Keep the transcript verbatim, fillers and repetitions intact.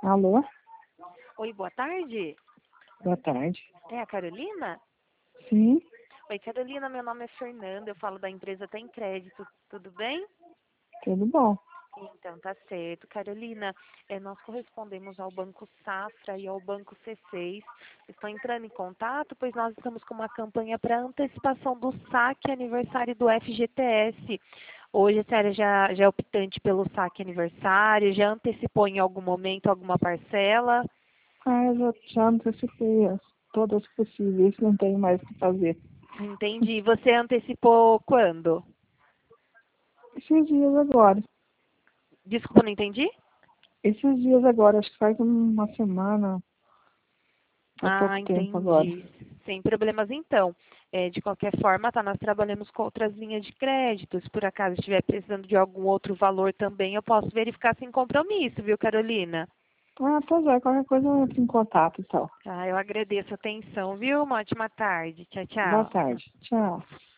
Alô? Oi, boa tarde. Boa tarde. É a Carolina? Sim, Oi, Carolina, meu nome é Fernanda, eu falo da empresa Tem Crédito, tudo bem? tudo bom. Então, tá certo. Carolina, eh, nós correspondemos ao Banco Safra e ao Banco C seis. Estou entrando em contato, pois nós estamos com uma campanha para antecipação do saque aniversário do F G T S. Hoje a senhora já, já é optante pelo saque aniversário, já antecipou em algum momento alguma parcela? Ah, eu já, já antecipei as, todas possíveis, não tenho mais o que fazer. Entendi. Você antecipou quando? Esses dias agora. Desculpa, não entendi? Esses dias agora, acho que faz uma semana, há Ah, pouco tempo agora. entendi. Sem problemas então. É, de qualquer forma, tá, nós trabalhamos com outras linhas de crédito. Se por acaso estiver precisando de algum outro valor também, eu posso verificar sem compromisso, viu, Carolina? Ah, pois é, qualquer coisa eu entro em contato e tal. Ah, eu agradeço a atenção, viu? Uma ótima tarde. Tchau, Boa tchau. tarde. Tchau.